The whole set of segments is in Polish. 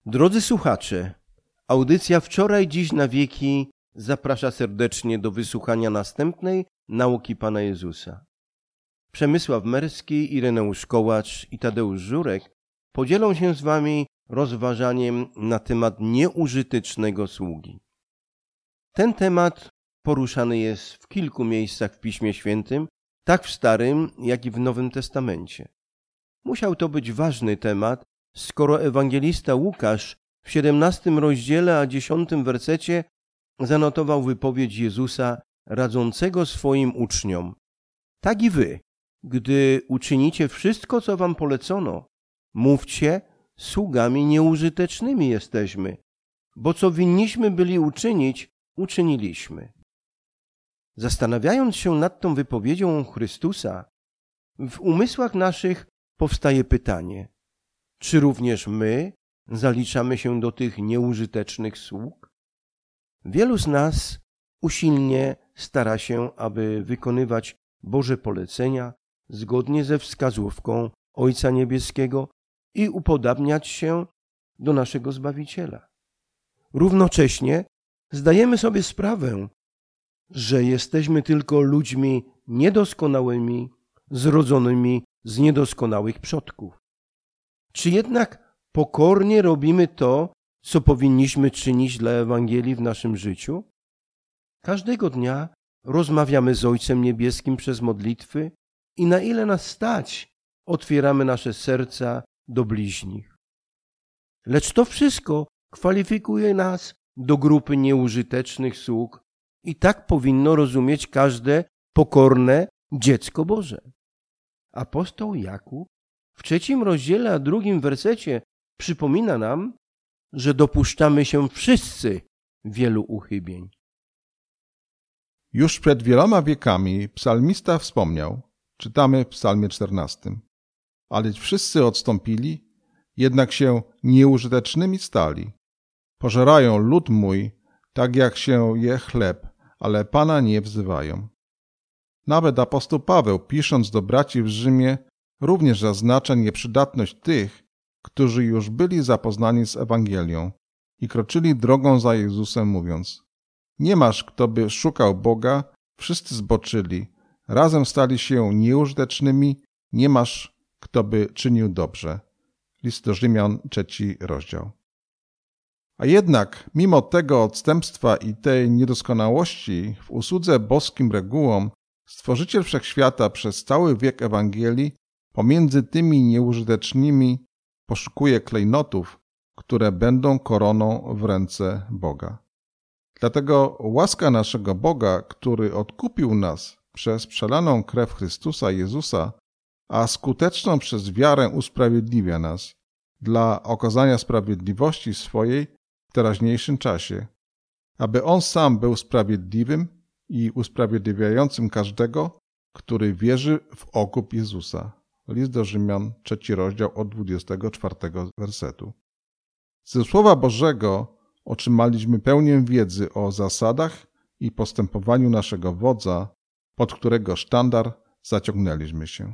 Drodzy słuchacze, audycja Wczoraj, Dziś, na wieki zaprasza serdecznie do wysłuchania następnej nauki Pana Jezusa. Przemysław Merski, Ireneusz Kołacz i Tadeusz Żurek podzielą się z Wami rozważaniem na temat nieużytecznego sługi. Ten temat poruszany jest w kilku miejscach w Piśmie Świętym, tak w Starym, jak i w Nowym Testamencie. Musiał to być ważny temat, skoro ewangelista Łukasz w 17 rozdziale, a 10 wersecie zanotował wypowiedź Jezusa radzącego swoim uczniom. Tak i wy, gdy uczynicie wszystko, co wam polecono, mówcie, sługami nieużytecznymi jesteśmy, bo co winniśmy byli uczynić, uczyniliśmy. Zastanawiając się nad tą wypowiedzią Chrystusa, w umysłach naszych powstaje pytanie, czy również my zaliczamy się do tych nieużytecznych sług? Wielu z nas usilnie stara się, aby wykonywać Boże polecenia zgodnie ze wskazówką Ojca Niebieskiego i upodabniać się do naszego Zbawiciela. Równocześnie zdajemy sobie sprawę, że jesteśmy tylko ludźmi niedoskonałymi, zrodzonymi z niedoskonałych przodków. Czy jednak pokornie robimy to, co powinniśmy czynić dla Ewangelii w naszym życiu? Każdego dnia rozmawiamy z Ojcem Niebieskim przez modlitwy i na ile nas stać, otwieramy nasze serca do bliźnich. Lecz to wszystko kwalifikuje nas do grupy nieużytecznych sług i tak powinno rozumieć każde pokorne dziecko Boże. Apostoł Jakub w 3 rozdziale, a 2 wersecie przypomina nam, że dopuszczamy się wszyscy wielu uchybień. Już przed wieloma wiekami psalmista wspomniał, czytamy w psalmie 14. Ale wszyscy odstąpili, jednak się nieużytecznymi stali. Pożerają lud mój, tak jak się je chleb, ale Pana nie wzywają. Nawet apostoł Paweł, pisząc do braci w Rzymie, również zaznacza nieprzydatność tych, którzy już byli zapoznani z Ewangelią i kroczyli drogą za Jezusem, mówiąc: nie masz, kto by szukał Boga, wszyscy zboczyli, razem stali się nieużytecznymi, nie masz, kto by czynił dobrze. List do Rzymian, 3 rozdział. A jednak, mimo tego odstępstwa i tej niedoskonałości w usłudze boskim regułom, Stworzyciel Wszechświata przez cały wiek Ewangelii pomiędzy tymi nieużytecznymi poszukuje klejnotów, które będą koroną w ręce Boga. Dlatego łaska naszego Boga, który odkupił nas przez przelaną krew Chrystusa Jezusa, a skuteczną przez wiarę usprawiedliwia nas dla okazania sprawiedliwości swojej w teraźniejszym czasie, aby On sam był sprawiedliwym i usprawiedliwiającym każdego, który wierzy w okup Jezusa. List do Rzymian, 3 rozdział od 24 wersetu. Ze Słowa Bożego otrzymaliśmy pełnię wiedzy o zasadach i postępowaniu naszego wodza, pod którego sztandar zaciągnęliśmy się.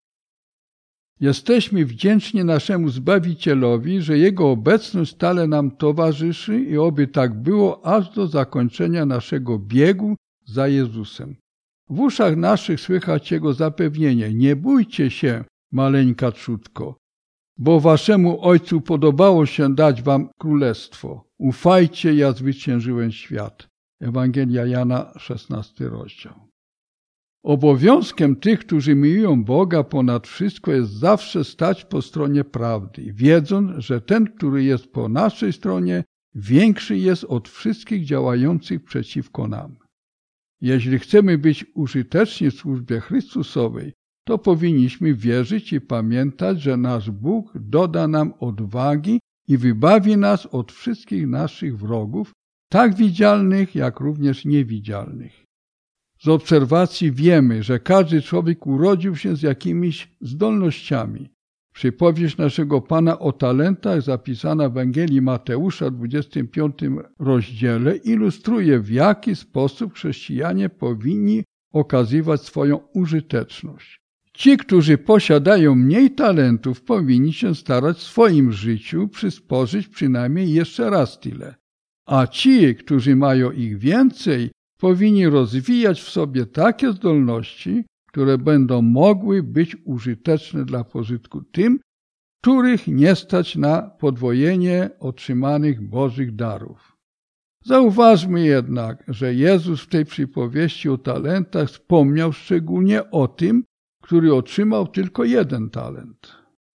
Jesteśmy wdzięczni naszemu Zbawicielowi, że Jego obecność stale nam towarzyszy i oby tak było aż do zakończenia naszego biegu za Jezusem. W uszach naszych słychać Jego zapewnienie: nie bójcie się, maleńka trzódko, bo waszemu Ojcu podobało się dać wam królestwo. Ufajcie, ja zwyciężyłem świat. Ewangelia Jana, 16 rozdział. Obowiązkiem tych, którzy miłują Boga ponad wszystko, jest zawsze stać po stronie prawdy, wiedząc, że ten, który jest po naszej stronie, większy jest od wszystkich działających przeciwko nam. Jeśli chcemy być użyteczni w służbie Chrystusowej, to powinniśmy wierzyć i pamiętać, że nasz Bóg doda nam odwagi i wybawi nas od wszystkich naszych wrogów, tak widzialnych, jak również niewidzialnych. Z obserwacji wiemy, że każdy człowiek urodził się z jakimiś zdolnościami. Przypowieść naszego Pana o talentach zapisana w Ewangelii Mateusza w 25 rozdziale ilustruje, w jaki sposób chrześcijanie powinni okazywać swoją użyteczność. Ci, którzy posiadają mniej talentów, powinni się starać w swoim życiu przysporzyć przynajmniej jeszcze raz tyle. A ci, którzy mają ich więcej, powinni rozwijać w sobie takie zdolności, które będą mogły być użyteczne dla pożytku tym, których nie stać na podwojenie otrzymanych Bożych darów. Zauważmy jednak, że Jezus w tej przypowieści o talentach wspomniał szczególnie o tym, który otrzymał tylko 1 talent.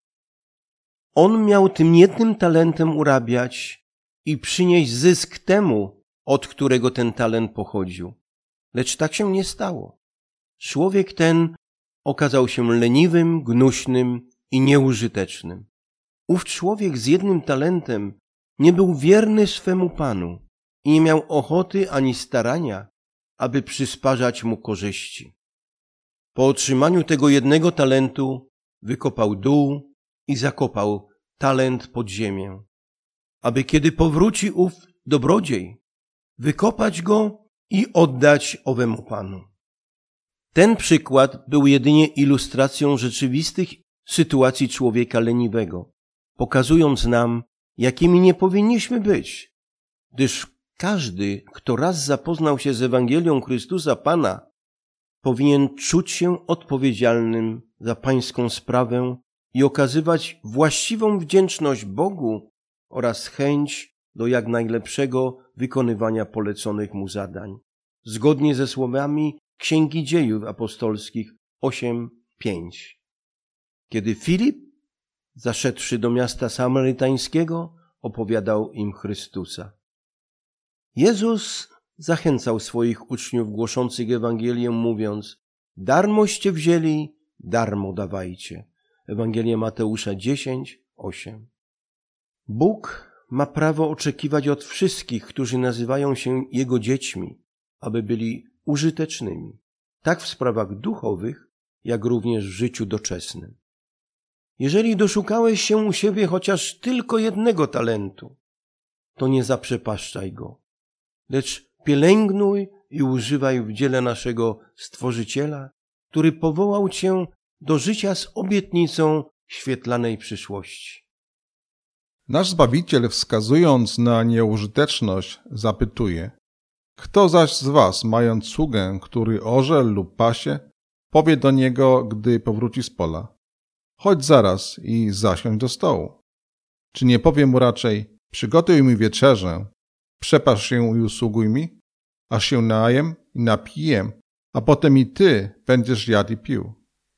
On miał tym 1 talentem urabiać i przynieść zysk temu, od którego ten talent pochodził. Lecz tak się nie stało. Człowiek ten okazał się leniwym, gnuśnym i nieużytecznym. Ów człowiek z 1 talentem nie był wierny swemu Panu i nie miał ochoty ani starania, aby przysparzać mu korzyści. Po otrzymaniu tego 1 talentu wykopał dół i zakopał talent pod ziemię, aby kiedy powróci ów dobrodziej, wykopać go i oddać owemu Panu. Ten przykład był jedynie ilustracją rzeczywistych sytuacji człowieka leniwego, pokazując nam, jakimi nie powinniśmy być, gdyż każdy, kto raz zapoznał się z Ewangelią Chrystusa Pana, powinien czuć się odpowiedzialnym za pańską sprawę i okazywać właściwą wdzięczność Bogu oraz chęć do jak najlepszego wykonywania poleconych mu zadań, zgodnie ze słowami Księgi Dziejów Apostolskich 8:5. Kiedy Filip, zaszedłszy do miasta samarytańskiego, opowiadał im Chrystusa. Jezus zachęcał swoich uczniów głoszących Ewangelię, mówiąc: darmoście wzięli, darmo dawajcie. Ewangelia Mateusza 10:8. Bóg ma prawo oczekiwać od wszystkich, którzy nazywają się Jego dziećmi, aby byli użytecznymi, tak w sprawach duchowych, jak również w życiu doczesnym. Jeżeli doszukałeś się u siebie chociaż tylko 1 talentu, to nie zaprzepaszczaj go, lecz pielęgnuj i używaj w dziele naszego Stworzyciela, który powołał cię do życia z obietnicą świetlanej przyszłości. Nasz Zbawiciel, wskazując na nieużyteczność, zapytuje: kto zaś z was, mając sługę, który orze lub pasie, powie do niego, gdy powróci z pola: chodź zaraz i zasiądź do stołu? Czy nie powie mu raczej: przygotuj mi wieczerzę, przepasz się i usługuj mi, aż się najem i napiję, a potem i ty będziesz jadł i pił?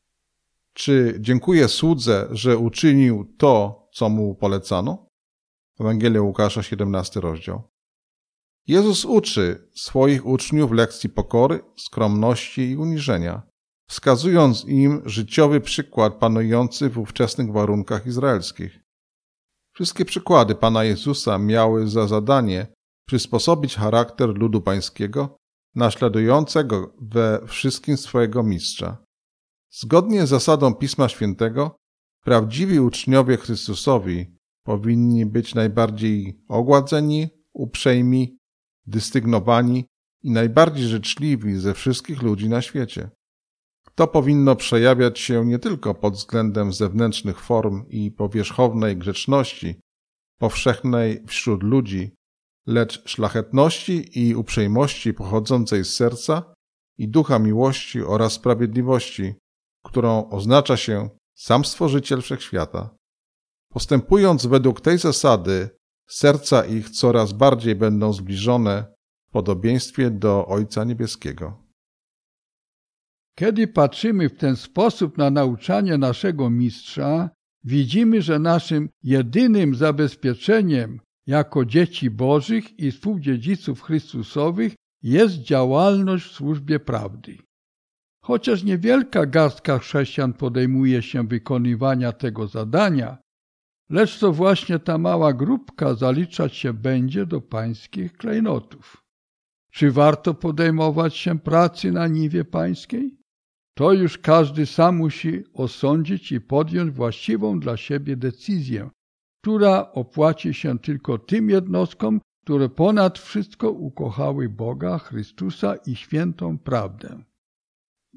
Czy dziękuję słudze, że uczynił to, co mu polecano? Ewangelia Łukasza, 17 rozdział. Jezus uczy swoich uczniów lekcji pokory, skromności i uniżenia, wskazując im życiowy przykład panujący w ówczesnych warunkach izraelskich. Wszystkie przykłady Pana Jezusa miały za zadanie przysposobić charakter ludu pańskiego, naśladującego we wszystkim swojego mistrza. Zgodnie z zasadą Pisma Świętego, prawdziwi uczniowie Chrystusowi powinni być najbardziej ogładzeni, uprzejmi, dystygnowani i najbardziej życzliwi ze wszystkich ludzi na świecie. To powinno przejawiać się nie tylko pod względem zewnętrznych form i powierzchownej grzeczności, powszechnej wśród ludzi, lecz szlachetności i uprzejmości pochodzącej z serca i ducha miłości oraz sprawiedliwości, którą oznacza się sam Stworzyciel Wszechświata. Postępując według tej zasady, serca ich coraz bardziej będą zbliżone w podobieństwie do Ojca Niebieskiego. Kiedy patrzymy w ten sposób na nauczanie naszego mistrza, widzimy, że naszym jedynym zabezpieczeniem jako dzieci Bożych i współdziedziców Chrystusowych jest działalność w służbie prawdy. Chociaż niewielka garstka chrześcijan podejmuje się wykonywania tego zadania, lecz to właśnie ta mała grupka zaliczać się będzie do pańskich klejnotów. Czy warto podejmować się pracy na niwie pańskiej? To już każdy sam musi osądzić i podjąć właściwą dla siebie decyzję, która opłaci się tylko tym jednostkom, które ponad wszystko ukochały Boga, Chrystusa i świętą prawdę.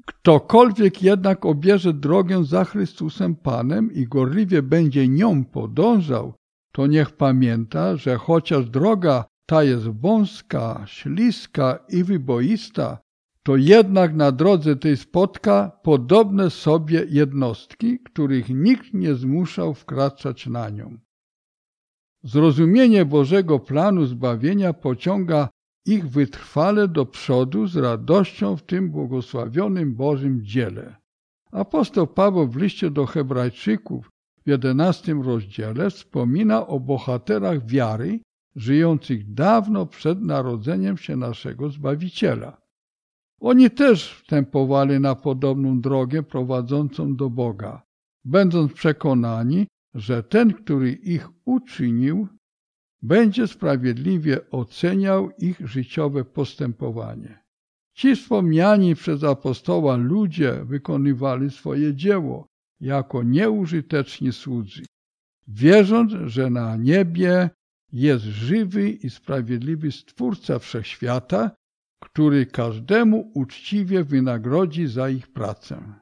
Ktokolwiek jednak obierze drogę za Chrystusem Panem i gorliwie będzie nią podążał, to niech pamięta, że chociaż droga ta jest wąska, śliska i wyboista, to jednak na drodze tej spotka podobne sobie jednostki, których nikt nie zmuszał wkraczać na nią. Zrozumienie Bożego planu zbawienia pociąga ich wytrwale do przodu z radością w tym błogosławionym Bożym dziele. Apostoł Paweł w liście do Hebrajczyków w 11 rozdziale wspomina o bohaterach wiary, żyjących dawno przed narodzeniem się naszego Zbawiciela. Oni też wstępowali na podobną drogę prowadzącą do Boga, będąc przekonani, że ten, który ich uczynił, będzie sprawiedliwie oceniał ich życiowe postępowanie. Ci wspomniani przez apostoła ludzie wykonywali swoje dzieło jako nieużyteczni słudzy, wierząc, że na niebie jest żywy i sprawiedliwy Stwórca Wszechświata, który każdemu uczciwie wynagrodzi za ich pracę.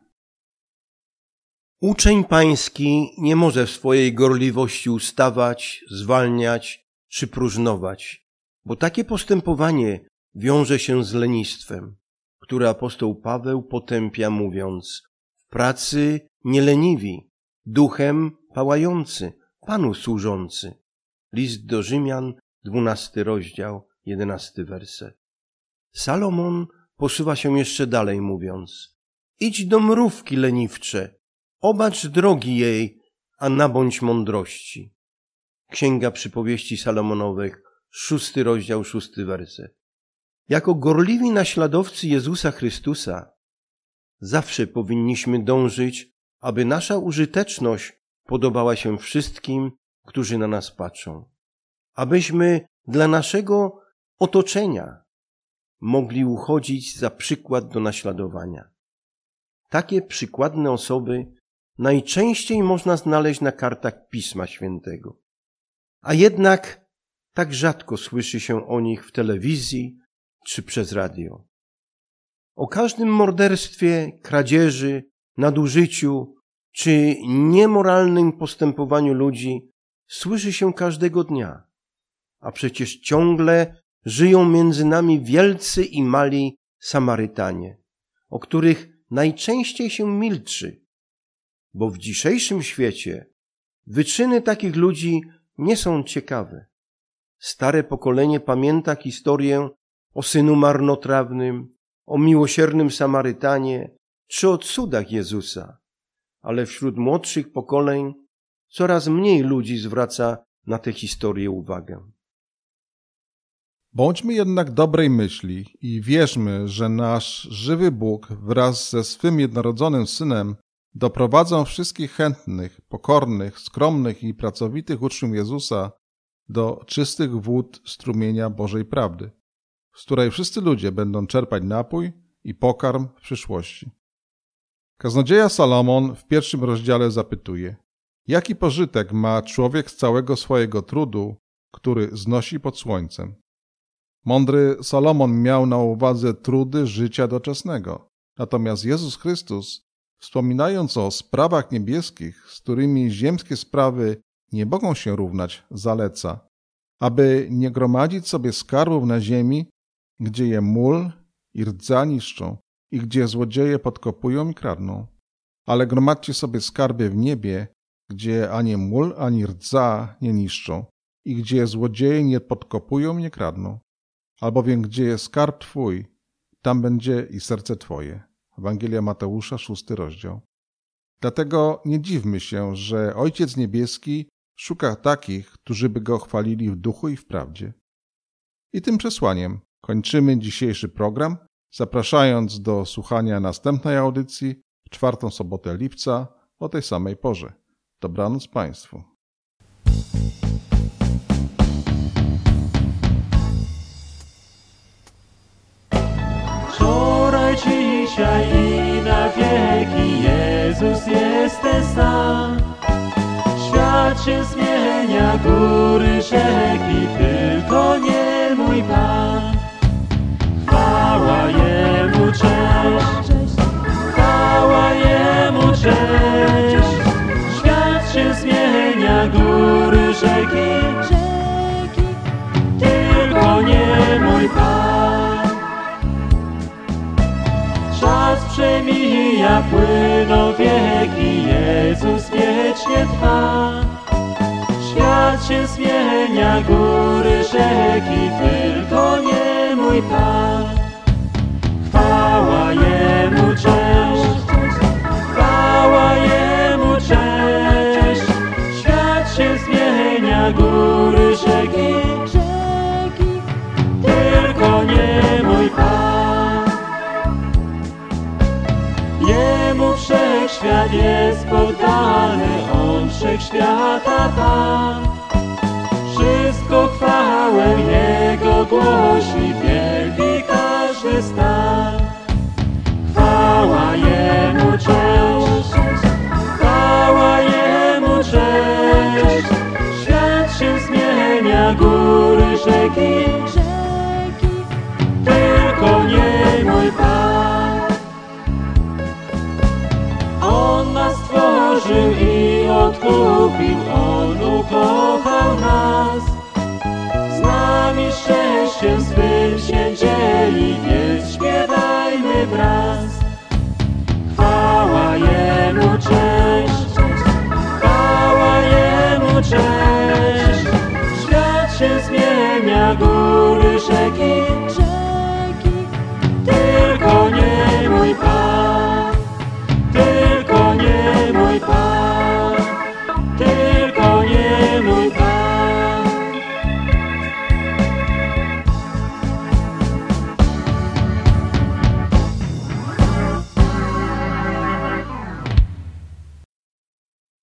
Uczeń pański nie może w swojej gorliwości ustawać, zwalniać czy próżnować, bo takie postępowanie wiąże się z lenistwem, które apostoł Paweł potępia mówiąc: w pracy nie leniwi, duchem pałający, Panu służący. List do Rzymian, 12 rozdział, 11 werset. Salomon posuwa się jeszcze dalej mówiąc: idź do mrówki leniwcze, obacz drogi jej, a nabądź mądrości. Księga Przypowieści Salomonowych, 6 rozdział, 6 werset. Jako gorliwi naśladowcy Jezusa Chrystusa zawsze powinniśmy dążyć, aby nasza użyteczność podobała się wszystkim, którzy na nas patrzą. Abyśmy dla naszego otoczenia mogli uchodzić za przykład do naśladowania. Takie przykładne osoby najczęściej można znaleźć na kartach Pisma Świętego. A jednak tak rzadko słyszy się o nich w telewizji czy przez radio. O każdym morderstwie, kradzieży, nadużyciu czy niemoralnym postępowaniu ludzi słyszy się każdego dnia, a przecież ciągle żyją między nami wielcy i mali Samarytanie, o których najczęściej się milczy, bo w dzisiejszym świecie wyczyny takich ludzi nie są ciekawe. Stare pokolenie pamięta historię o synu marnotrawnym, o miłosiernym Samarytanie czy o cudach Jezusa, ale wśród młodszych pokoleń coraz mniej ludzi zwraca na tę historię uwagę. Bądźmy jednak dobrej myśli i wierzmy, że nasz żywy Bóg wraz ze swym jednorodzonym Synem doprowadzą wszystkich chętnych, pokornych, skromnych i pracowitych uczniów Jezusa do czystych wód strumienia Bożej prawdy, z której wszyscy ludzie będą czerpać napój i pokarm w przyszłości. Kaznodzieja Salomon w 1 rozdziale zapytuje: jaki pożytek ma człowiek z całego swojego trudu, który znosi pod słońcem? Mądry Salomon miał na uwadze trudy życia doczesnego, natomiast Jezus Chrystus, wspominając o sprawach niebieskich, z którymi ziemskie sprawy nie mogą się równać, zaleca, aby nie gromadzić sobie skarbów na ziemi, gdzie je mól i rdza niszczą i gdzie złodzieje podkopują i kradną, ale gromadźcie sobie skarby w niebie, gdzie ani mól, ani rdza nie niszczą i gdzie złodzieje nie podkopują i nie kradną. Albowiem gdzie jest skarb Twój, tam będzie i serce Twoje. Ewangelia Mateusza, 6 rozdział. Dlatego nie dziwmy się, że Ojciec Niebieski szuka takich, którzy by Go chwalili w duchu i w prawdzie. I tym przesłaniem kończymy dzisiejszy program, zapraszając do słuchania następnej audycji w 4. sobotę lipca o tej samej porze. Dobranoc Państwu. Wczoraj, dzisiaj i na wieki Jezus jest ten sam. Świat się zmienia, góry, rzeki, tylko nie mój Pan. Chwała Jemu, cześć. rzeki, tylko nie mój Pan. Czas przemija, płyną wieki, Jezus wiecznie trwa. Świat się zmienia, góry, rzeki, tylko nie mój Pan. Chwała Jemu, cześć, chwała Jemu, cześć. Świat się zmienia, góry, rzeki, tylko nie mój Pan. Jemu wszechświat jest poddany, On wszechświata Pan. Wszystko chwałę Jego głosi, wielki każdy stan. Chwała Jemu, cześć, chwała Jemu, cześć. Świat się zmienia, góry, rzeki, tylko nie mój Pan. On nas stworzył i odkupił, On ukochał nas. Z nami szczęściem swym